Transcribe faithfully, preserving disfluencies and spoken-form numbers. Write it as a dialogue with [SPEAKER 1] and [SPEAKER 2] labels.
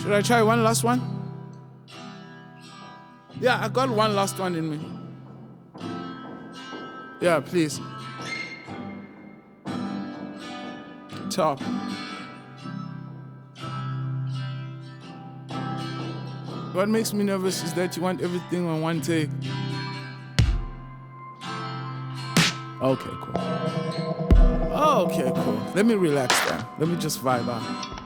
[SPEAKER 1] Should I try one last one? Yeah, I got one last one in me. Yeah, please. Top. What makes me nervous is that you want everything on one take. Okay, cool. Okay, cool. Let me relax then. Let me just vibe out.